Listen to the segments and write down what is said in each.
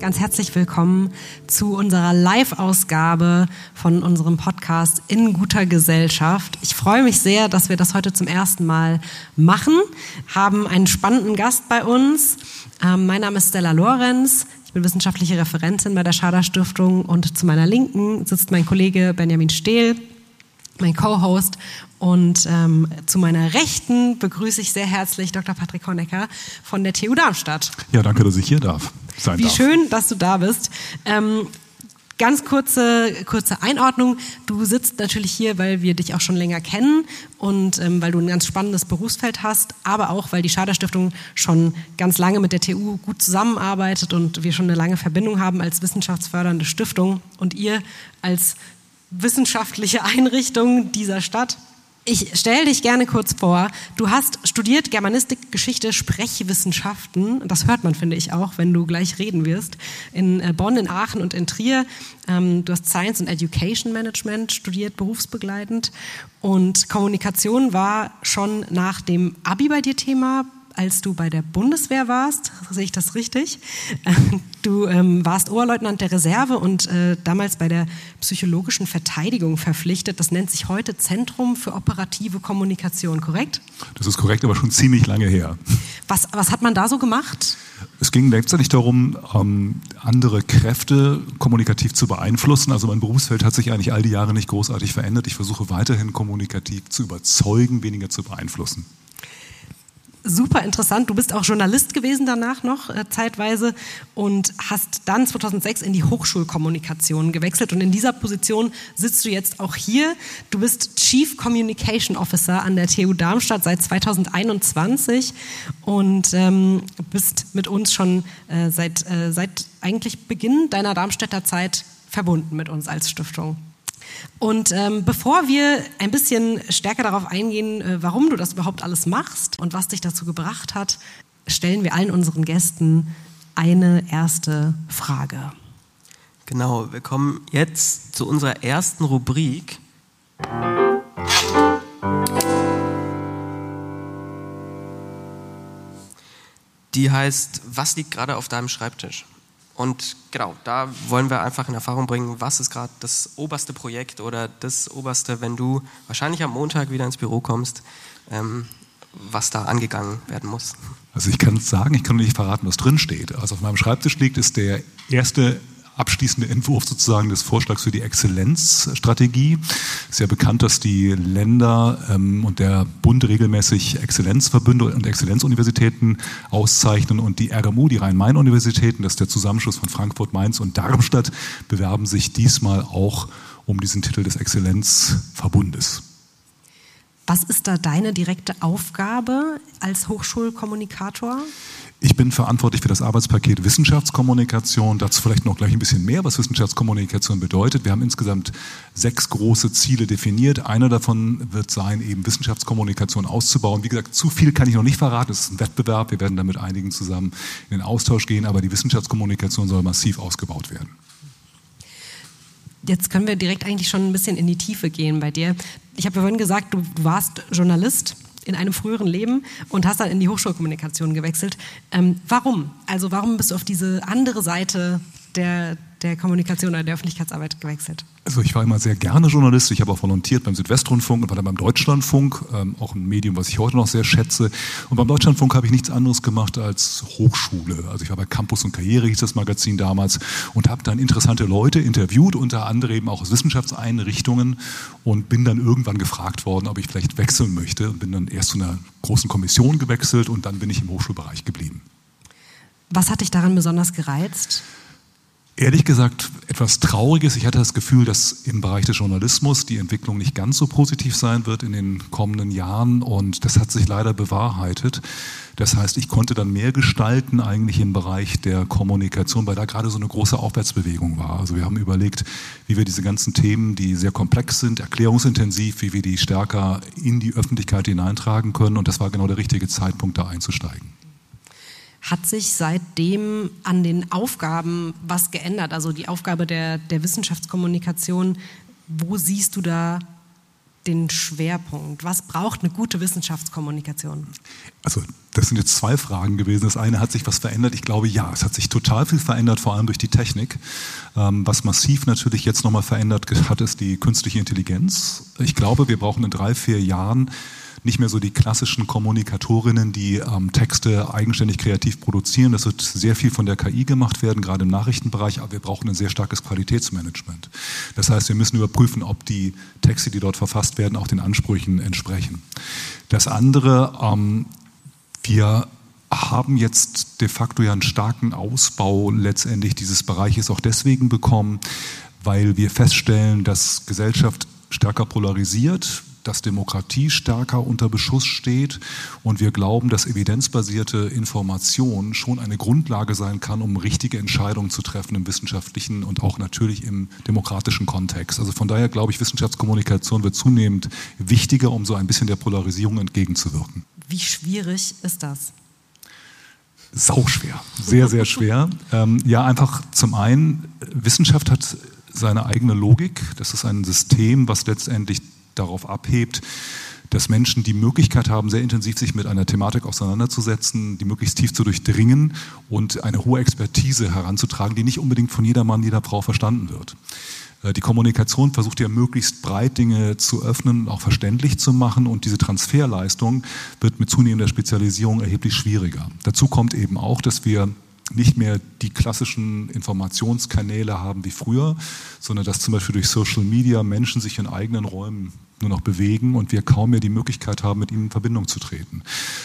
ganz herzlich willkommen zu unserer Live-Ausgabe von unserem Podcast In guter Gesellschaft. Ich freue mich sehr, dass wir das heute zum ersten Mal machen, haben einen spannenden Gast bei uns. Mein Name ist Stella Lorenz, ich bin wissenschaftliche Referentin bei der Schader Stiftung und zu meiner Linken sitzt mein Kollege Benjamin Stehl, mein Co-Host, und zu meiner Rechten begrüße ich sehr herzlich Dr. Patrick Honecker von der TU Darmstadt. Ja, danke, dass ich hier sein darf. Wie schön, dass du da bist. Ganz kurze Einordnung. Du sitzt natürlich hier, weil wir dich auch schon länger kennen und weil du ein ganz spannendes Berufsfeld hast, aber auch, weil die Schader Stiftung schon ganz lange mit der TU gut zusammenarbeitet und wir schon eine lange Verbindung haben als wissenschaftsfördernde Stiftung und ihr als wissenschaftliche Einrichtung dieser Stadt. Ich stelle dich gerne kurz vor. Du hast studiert Germanistik, Geschichte, Sprechwissenschaften. Das hört man, finde ich, auch, wenn du gleich reden wirst. In Bonn, in Aachen und in Trier. Du hast Science and Education Management studiert, berufsbegleitend. Und Kommunikation war schon nach dem Abi bei dir Thema, als du bei der Bundeswehr warst. Sehe ich das richtig? Du warst Oberleutnant der Reserve und damals bei der psychologischen Verteidigung verpflichtet. Das nennt sich heute Zentrum für operative Kommunikation, korrekt? Das ist korrekt, aber schon ziemlich lange her. Was hat man da so gemacht? Es ging letztendlich darum, andere Kräfte kommunikativ zu beeinflussen. Also mein Berufsfeld hat sich eigentlich all die Jahre nicht großartig verändert. Ich versuche weiterhin kommunikativ zu überzeugen, weniger zu beeinflussen. Super interessant. Du bist auch Journalist gewesen danach noch zeitweise und hast dann 2006 in die Hochschulkommunikation gewechselt und in dieser Position sitzt du jetzt auch hier. Du bist Chief Communication Officer an der TU Darmstadt seit 2021 und bist mit uns schon seit eigentlich Beginn deiner Darmstädter Zeit verbunden mit uns als Stiftung. Und bevor wir ein bisschen stärker darauf eingehen, warum du das überhaupt alles machst und was dich dazu gebracht hat, stellen wir allen unseren Gästen eine erste Frage. Genau, wir kommen jetzt zu unserer ersten Rubrik. Die heißt, was liegt gerade auf deinem Schreibtisch? Und genau, da wollen wir einfach in Erfahrung bringen, was ist gerade das oberste Projekt oder das oberste, wenn du wahrscheinlich am Montag wieder ins Büro kommst, was da angegangen werden muss. Also ich kann es sagen, ich kann nicht verraten, was drin steht. Also auf meinem Schreibtisch liegt, ist der erste abschließende Entwurf sozusagen des Vorschlags für die Exzellenzstrategie. Es ist ja bekannt, dass die Länder und der Bund regelmäßig Exzellenzverbünde und Exzellenzuniversitäten auszeichnen und die RMU, die Rhein-Main-Universitäten, das ist der Zusammenschluss von Frankfurt, Mainz und Darmstadt, bewerben sich diesmal auch um diesen Titel des Exzellenzverbundes. Was ist da deine direkte Aufgabe als Hochschulkommunikator? Ich bin verantwortlich für das Arbeitspaket Wissenschaftskommunikation. Dazu vielleicht noch gleich ein bisschen mehr, was Wissenschaftskommunikation bedeutet. Wir haben insgesamt 6 große Ziele definiert. Einer davon wird sein, eben Wissenschaftskommunikation auszubauen. Wie gesagt, zu viel kann ich noch nicht verraten. Es ist ein Wettbewerb. Wir werden da mit einigen zusammen in den Austausch gehen. Aber die Wissenschaftskommunikation soll massiv ausgebaut werden. Jetzt können wir direkt eigentlich schon ein bisschen in die Tiefe gehen bei dir. Ich habe ja vorhin gesagt, du warst Journalist in einem früheren Leben und hast dann in die Hochschulkommunikation gewechselt. Warum? Also warum bist du auf diese andere Seite der Kommunikation oder der Öffentlichkeitsarbeit gewechselt? Also ich war immer sehr gerne Journalist. Ich habe auch volontiert beim Südwestrundfunk und war dann beim Deutschlandfunk, auch ein Medium, was ich heute noch sehr schätze. Und beim Deutschlandfunk habe ich nichts anderes gemacht als Hochschule. Also ich war bei Campus und Karriere, hieß das Magazin damals, und habe dann interessante Leute interviewt, unter anderem eben auch aus Wissenschaftseinrichtungen, und bin dann irgendwann gefragt worden, ob ich vielleicht wechseln möchte, und bin dann erst zu einer großen Kommission gewechselt und dann bin ich im Hochschulbereich geblieben. Was hat dich daran besonders gereizt? Ehrlich gesagt, etwas Trauriges. Ich hatte das Gefühl, dass im Bereich des Journalismus die Entwicklung nicht ganz so positiv sein wird in den kommenden Jahren, und das hat sich leider bewahrheitet. Das heißt, ich konnte dann mehr gestalten eigentlich im Bereich der Kommunikation, weil da gerade so eine große Aufwärtsbewegung war. Also wir haben überlegt, wie wir diese ganzen Themen, die sehr komplex sind, erklärungsintensiv, wie wir die stärker in die Öffentlichkeit hineintragen können, und das war genau der richtige Zeitpunkt, da einzusteigen. Hat sich seitdem an den Aufgaben was geändert? Also die Aufgabe der Wissenschaftskommunikation, wo siehst du da den Schwerpunkt? Was braucht eine gute Wissenschaftskommunikation? Also Das sind jetzt zwei Fragen gewesen. Das eine, hat sich was verändert? Ich glaube, ja, es hat sich total viel verändert, vor allem durch die Technik. Was massiv natürlich jetzt nochmal verändert hat, ist die künstliche Intelligenz. Ich glaube, wir brauchen in 3-4 Jahren nicht mehr so die klassischen Kommunikatorinnen, die Texte eigenständig kreativ produzieren. Das wird sehr viel von der KI gemacht werden, gerade im Nachrichtenbereich, aber wir brauchen ein sehr starkes Qualitätsmanagement. Das heißt, wir müssen überprüfen, ob die Texte, die dort verfasst werden, auch den Ansprüchen entsprechen. Das andere, wir haben jetzt de facto ja einen starken Ausbau letztendlich dieses Bereiches auch deswegen bekommen, weil wir feststellen, dass Gesellschaft stärker polarisiert, dass Demokratie stärker unter Beschuss steht und wir glauben, dass evidenzbasierte Information schon eine Grundlage sein kann, um richtige Entscheidungen zu treffen im wissenschaftlichen und auch natürlich im demokratischen Kontext. Also von daher glaube ich, Wissenschaftskommunikation wird zunehmend wichtiger, um so ein bisschen der Polarisierung entgegenzuwirken. Wie schwierig ist das? Sauschwer, sehr, sehr schwer. Ja, einfach zum einen, Wissenschaft hat seine eigene Logik. Das ist ein System, was letztendlich darauf abhebt, dass Menschen die Möglichkeit haben, sehr intensiv sich mit einer Thematik auseinanderzusetzen, die möglichst tief zu durchdringen und eine hohe Expertise heranzutragen, die nicht unbedingt von jeder Mann, jeder Frau verstanden wird. Die Kommunikation versucht ja möglichst breit Dinge zu öffnen und auch verständlich zu machen und diese Transferleistung wird mit zunehmender Spezialisierung erheblich schwieriger. Dazu kommt eben auch, dass wir nicht mehr die klassischen Informationskanäle haben wie früher, sondern dass zum Beispiel durch Social Media Menschen sich in eigenen Räumen nur noch bewegen und wir kaum mehr die Möglichkeit haben, mit ihnen in Verbindung zu treten.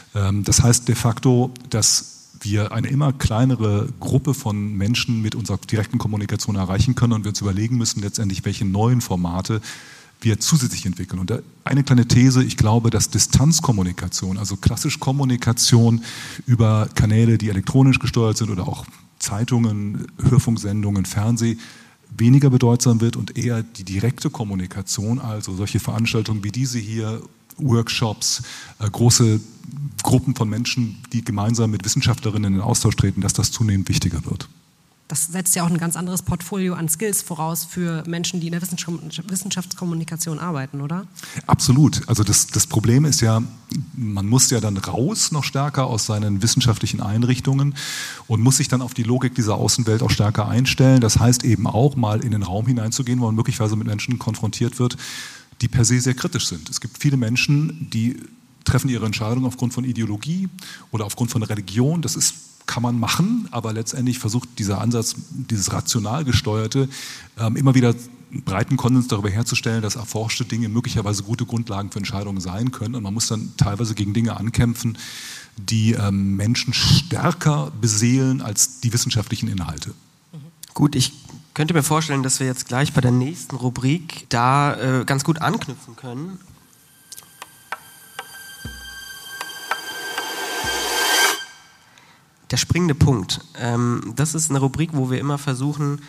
Das heißt de facto, dass wir eine immer kleinere Gruppe von Menschen mit unserer direkten Kommunikation erreichen können und wir uns überlegen müssen letztendlich, welche neuen Formate wir zusätzlich entwickeln. Und eine kleine These, ich glaube, dass Distanzkommunikation, also klassisch Kommunikation über Kanäle, die elektronisch gesteuert sind oder auch Zeitungen, Hörfunksendungen, Fernsehen, weniger bedeutsam wird und eher die direkte Kommunikation, also solche Veranstaltungen wie diese hier, Workshops, große Gruppen von Menschen, die gemeinsam mit Wissenschaftlerinnen in den Austausch treten, dass das zunehmend wichtiger wird. Das setzt ja auch ein ganz anderes Portfolio an Skills voraus für Menschen, die in der Wissenschaftskommunikation arbeiten, oder? Absolut. Also das Problem ist ja, man muss ja dann raus noch stärker aus seinen wissenschaftlichen Einrichtungen und muss sich dann auf die Logik dieser Außenwelt auch stärker einstellen. Das heißt eben auch mal in den Raum hineinzugehen, wo man möglicherweise mit Menschen konfrontiert wird, die per se sehr kritisch sind. Es gibt viele Menschen, die treffen ihre Entscheidung aufgrund von Ideologie oder aufgrund von Religion. Das kann man machen, aber letztendlich versucht dieser Ansatz, dieses rational gesteuerte, immer wieder einen breiten Konsens darüber herzustellen, dass erforschte Dinge möglicherweise gute Grundlagen für Entscheidungen sein können. Und man muss dann teilweise gegen Dinge ankämpfen, die Menschen stärker beseelen als die wissenschaftlichen Inhalte. Gut, ich könnte mir vorstellen, dass wir jetzt gleich bei der nächsten Rubrik da ganz gut anknüpfen können. Der springende Punkt. Das ist eine Rubrik, wo wir immer versuchen,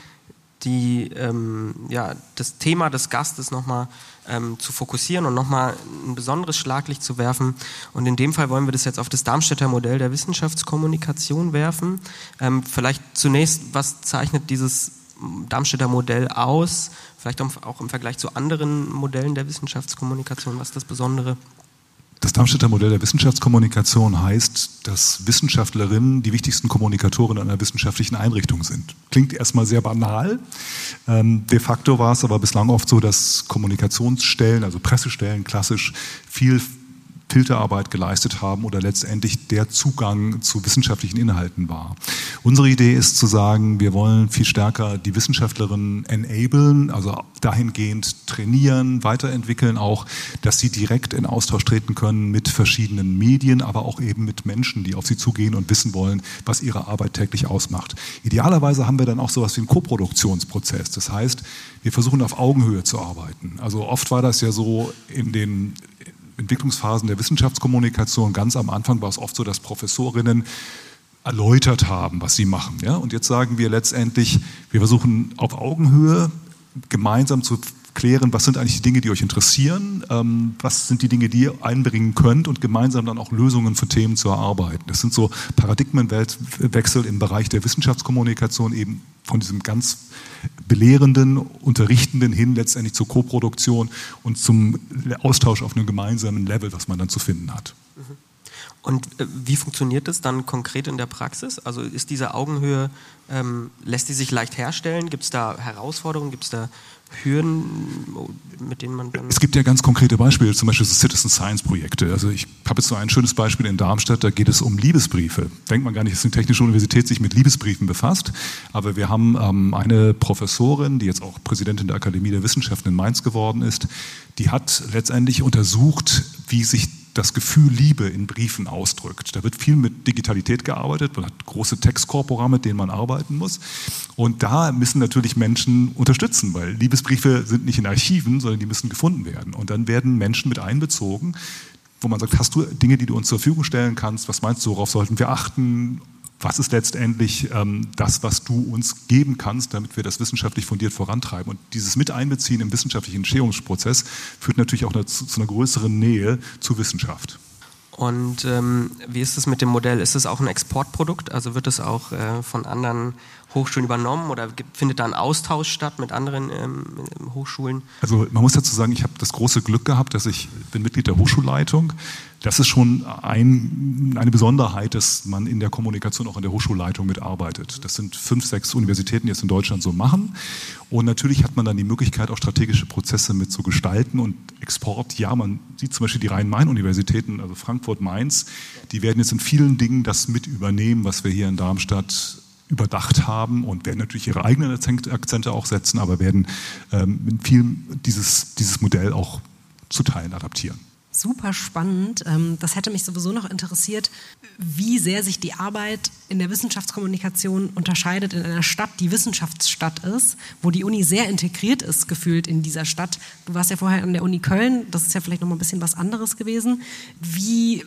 das Thema des Gastes nochmal zu fokussieren und nochmal ein besonderes Schlaglicht zu werfen. Und in dem Fall wollen wir das jetzt auf das Darmstädter Modell der Wissenschaftskommunikation werfen. Vielleicht zunächst, was zeichnet dieses Darmstädter Modell aus? Vielleicht auch im Vergleich zu anderen Modellen der Wissenschaftskommunikation. Was ist das Besondere? Das Darmstädter Modell der Wissenschaftskommunikation heißt, dass Wissenschaftlerinnen die wichtigsten Kommunikatorinnen einer wissenschaftlichen Einrichtung sind. Klingt erstmal sehr banal. De facto war es aber bislang oft so, dass Kommunikationsstellen, also Pressestellen klassisch, viel Filterarbeit geleistet haben oder letztendlich der Zugang zu wissenschaftlichen Inhalten war. Unsere Idee ist zu sagen, wir wollen viel stärker die Wissenschaftlerinnen enablen, also dahingehend trainieren, weiterentwickeln auch, dass sie direkt in Austausch treten können mit verschiedenen Medien, aber auch eben mit Menschen, die auf sie zugehen und wissen wollen, was ihre Arbeit täglich ausmacht. Idealerweise haben wir dann auch sowas wie einen Koproduktionsprozess. Das heißt, wir versuchen auf Augenhöhe zu arbeiten. Also oft war das ja so in den Entwicklungsphasen der Wissenschaftskommunikation, ganz am Anfang war es oft so, dass Professorinnen erläutert haben, was sie machen. Ja? Und jetzt sagen wir letztendlich, wir versuchen auf Augenhöhe gemeinsam zu klären, was sind eigentlich die Dinge, die euch interessieren, was sind die Dinge, die ihr einbringen könnt und gemeinsam dann auch Lösungen für Themen zu erarbeiten. Das sind so Paradigmenwechsel im Bereich der Wissenschaftskommunikation, eben von diesem ganz belehrenden, unterrichtenden hin letztendlich zur Koproduktion und zum Austausch auf einem gemeinsamen Level, was man dann zu finden hat. Und wie funktioniert das dann konkret in der Praxis? Also ist diese Augenhöhe, lässt die sich leicht herstellen? Gibt es da Herausforderungen? Gibt es da Hürden, mit denen man dann... Es gibt ja ganz konkrete Beispiele, zum Beispiel so Citizen Science Projekte. Also ich habe jetzt so ein schönes Beispiel in Darmstadt, da geht es um Liebesbriefe. Denkt man gar nicht, dass eine technische Universität sich mit Liebesbriefen befasst, aber wir haben eine Professorin, die jetzt auch Präsidentin der Akademie der Wissenschaften in Mainz geworden ist, die hat letztendlich untersucht, wie sich das Gefühl Liebe in Briefen ausdrückt. Da wird viel mit Digitalität gearbeitet, man hat große Textkorpora, mit denen man arbeiten muss. Und da müssen natürlich Menschen unterstützen, weil Liebesbriefe sind nicht in Archiven, sondern die müssen gefunden werden. Und dann werden Menschen mit einbezogen, wo man sagt, hast du Dinge, die du uns zur Verfügung stellen kannst? Was meinst du, worauf sollten wir achten? Was ist letztendlich das, was du uns geben kannst, damit wir das wissenschaftlich fundiert vorantreiben? Und dieses Miteinbeziehen im wissenschaftlichen Entstehungsprozess führt natürlich auch zu einer größeren Nähe zur Wissenschaft. Und wie ist es mit dem Modell? Ist es auch ein Exportprodukt? Also wird es auch von anderen Hochschulen übernommen oder findet da ein Austausch statt mit anderen Hochschulen? Also man muss dazu sagen, ich habe das große Glück gehabt, dass ich bin Mitglied der Hochschulleitung. Das ist schon eine Besonderheit, dass man in der Kommunikation auch in der Hochschulleitung mitarbeitet. Das sind 5, 6 Universitäten, die es in Deutschland so machen. Und natürlich hat man dann die Möglichkeit, auch strategische Prozesse mit zu gestalten und Export. Ja, man sieht zum Beispiel die Rhein-Main-Universitäten, also Frankfurt, Mainz, die werden jetzt in vielen Dingen das mit übernehmen, was wir hier in Darmstadt überdacht haben und werden natürlich ihre eigenen Akzente auch setzen, aber werden mit vielen dieses Modell auch zu Teilen adaptieren. Super spannend. Das hätte mich sowieso noch interessiert, wie sehr sich die Arbeit in der Wissenschaftskommunikation unterscheidet in einer Stadt, die Wissenschaftsstadt ist, wo die Uni sehr integriert ist, gefühlt in dieser Stadt. Du warst ja vorher an der Uni Köln, das ist ja vielleicht noch mal ein bisschen was anderes gewesen. Wie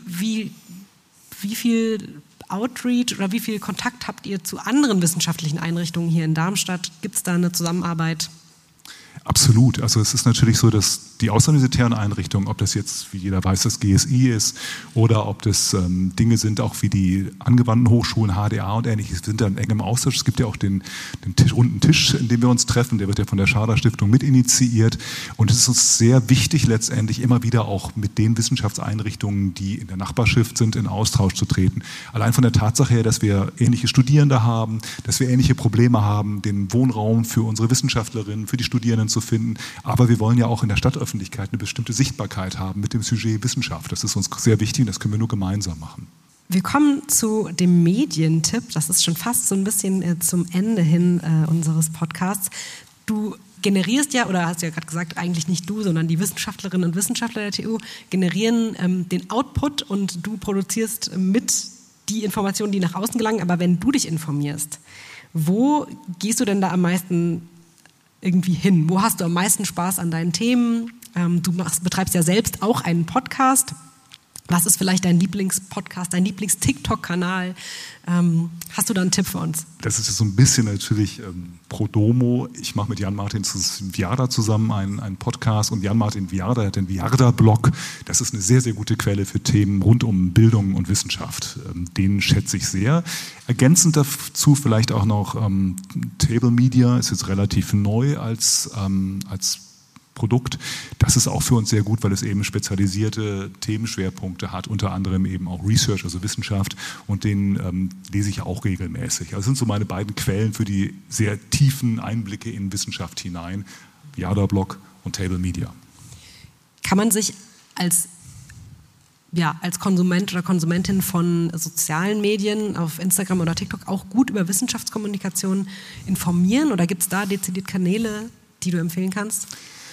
viel Outreach oder wie viel Kontakt habt ihr zu anderen wissenschaftlichen Einrichtungen hier in Darmstadt? Gibt es da eine Zusammenarbeit? Absolut. Also es ist natürlich so, dass die außeruniversitären Einrichtungen, ob das jetzt, wie jeder weiß, das GSI ist oder ob das Dinge sind, auch wie die angewandten Hochschulen, HDA und Ähnliches, sind da in engem Austausch. Es gibt ja auch den runden Tisch, in dem wir uns treffen, der wird ja von der Schader Stiftung mit initiiert. Und es ist uns sehr wichtig, letztendlich immer wieder auch mit den Wissenschaftseinrichtungen, die in der Nachbarschaft sind, in Austausch zu treten. Allein von der Tatsache her, dass wir ähnliche Studierende haben, dass wir ähnliche Probleme haben, den Wohnraum für unsere Wissenschaftlerinnen, für die Studierenden zu finden. Aber wir wollen ja auch in der Stadtöffentlichkeit eine bestimmte Sichtbarkeit haben mit dem Sujet Wissenschaft. Das ist uns sehr wichtig und das können wir nur gemeinsam machen. Wir kommen zu dem Medientipp. Das ist schon fast so ein bisschen zum Ende hin unseres Podcasts. Du generierst ja, oder hast ja gerade gesagt, eigentlich nicht du, sondern die Wissenschaftlerinnen und Wissenschaftler der TU generieren den Output und du produzierst mit die Informationen, die nach außen gelangen. Aber wenn du dich informierst, wo gehst du denn da am meisten irgendwie hin? Wo hast du am meisten Spaß an deinen Themen? Du betreibst ja selbst auch einen Podcast. Was ist vielleicht dein Lieblingspodcast, dein Lieblings-TikTok-Kanal? Hast du da einen Tipp für uns? Das ist jetzt so ein bisschen natürlich pro domo. Ich mache mit Jan-Martin Viada zusammen einen Podcast und Jan-Martin Viada hat den Viada-Blog. Das ist eine sehr, sehr gute Quelle für Themen rund um Bildung und Wissenschaft. Den schätze ich sehr. Ergänzend dazu vielleicht auch noch Table Media ist jetzt relativ neu als Produkt. Das ist auch für uns sehr gut, weil es eben spezialisierte Themenschwerpunkte hat, unter anderem eben auch Research, also Wissenschaft, und den lese ich auch regelmäßig. Also das sind so meine beiden Quellen für die sehr tiefen Einblicke in Wissenschaft hinein, Viada-Blog und Table Media. Kann man sich als Konsument oder Konsumentin von sozialen Medien auf Instagram oder TikTok auch gut über Wissenschaftskommunikation informieren oder gibt es da dezidiert Kanäle, die du empfehlen kannst?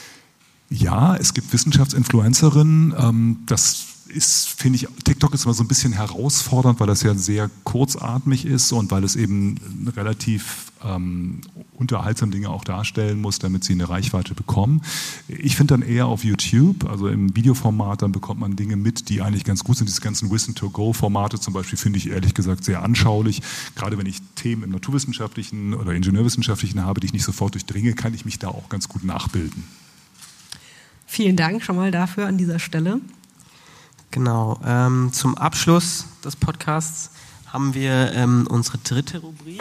Ja, es gibt Wissenschaftsinfluencerinnen. Das ist, finde ich, TikTok ist immer so ein bisschen herausfordernd, weil das ja sehr kurzatmig ist und weil es eben relativ unterhaltsam Dinge auch darstellen muss, damit sie eine Reichweite bekommen. Ich finde dann eher auf YouTube, also im Videoformat, dann bekommt man Dinge mit, die eigentlich ganz gut sind. Diese ganzen Listen-to-Go-Formate zum Beispiel finde ich ehrlich gesagt sehr anschaulich. Gerade wenn ich Themen im naturwissenschaftlichen oder ingenieurwissenschaftlichen habe, die ich nicht sofort durchdringe, kann ich mich da auch ganz gut nachbilden. Vielen Dank schon mal dafür an dieser Stelle. Genau. Zum Abschluss des Podcasts haben wir unsere dritte Rubrik.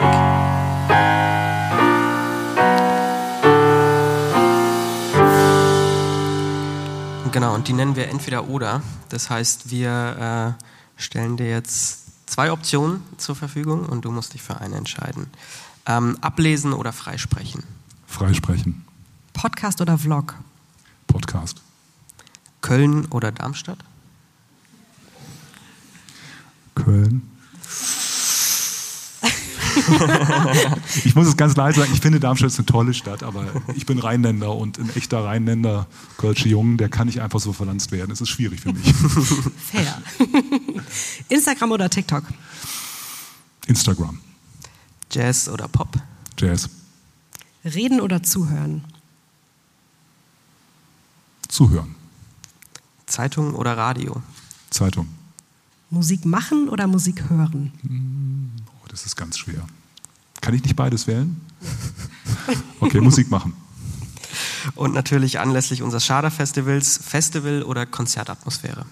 Genau, und die nennen wir Entweder-Oder. Das heißt, wir stellen dir jetzt 2 Optionen zur Verfügung und du musst dich für eine entscheiden. Ablesen oder freisprechen? Freisprechen. Podcast oder Vlog? Podcast. Köln oder Darmstadt? Köln. Ich muss es ganz leise sagen, ich finde Darmstadt ist eine tolle Stadt, aber ich bin Rheinländer und ein echter Rheinländer, Kölsche Jung, der kann nicht einfach so verlanzt werden. Es ist schwierig für mich. Fair. Instagram oder TikTok? Instagram. Jazz oder Pop? Jazz. Reden oder zuhören? Zuhören. Zeitung oder Radio? Zeitung. Musik machen oder Musik hören? Oh, das ist ganz schwer. Kann ich nicht beides wählen? Okay, Musik machen. Und natürlich anlässlich unseres Schader-Festivals, Festival oder Konzertatmosphäre?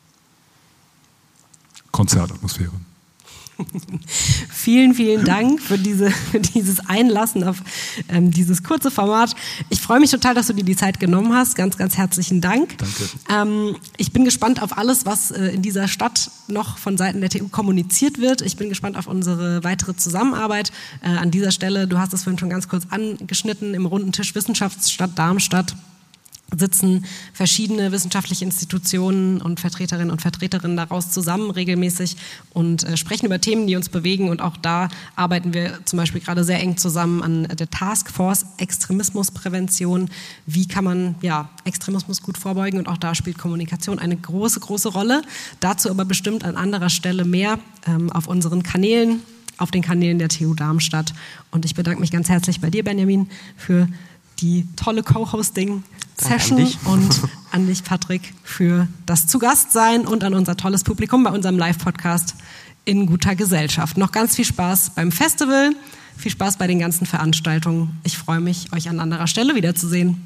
Konzertatmosphäre. Vielen, vielen Dank für dieses Einlassen auf dieses kurze Format. Ich freue mich total, dass du dir die Zeit genommen hast. Ganz, ganz herzlichen Dank. Danke. Ich bin gespannt auf alles, was in dieser Stadt noch von Seiten der TU kommuniziert wird. Ich bin gespannt auf unsere weitere Zusammenarbeit. An dieser Stelle, du hast es vorhin schon ganz kurz angeschnitten, im runden Tisch Wissenschaftsstadt Darmstadt sitzen verschiedene wissenschaftliche Institutionen und Vertreterinnen und Vertreterinnen daraus zusammen regelmäßig und sprechen über Themen, die uns bewegen. Und auch da arbeiten wir zum Beispiel gerade sehr eng zusammen an der Taskforce Extremismusprävention. Wie kann man Extremismus gut vorbeugen? Und auch da spielt Kommunikation eine große, große Rolle. Dazu aber bestimmt an anderer Stelle mehr auf unseren Kanälen, auf den Kanälen der TU Darmstadt. Und ich bedanke mich ganz herzlich bei dir, Benjamin, für die tolle Co-Hosting-Session und an dich, Patrick, für das Zugastsein und an unser tolles Publikum bei unserem Live-Podcast in guter Gesellschaft. Noch ganz viel Spaß beim Festival, viel Spaß bei den ganzen Veranstaltungen. Ich freue mich, euch an anderer Stelle wiederzusehen.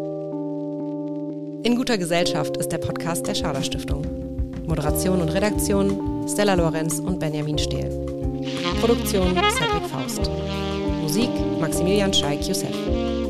In guter Gesellschaft ist der Podcast der Schader Stiftung. Moderation und Redaktion Stella Lorenz und Benjamin Stehl. Produktion Cedric Faust. Musik Maximilian Scheik-Youssef.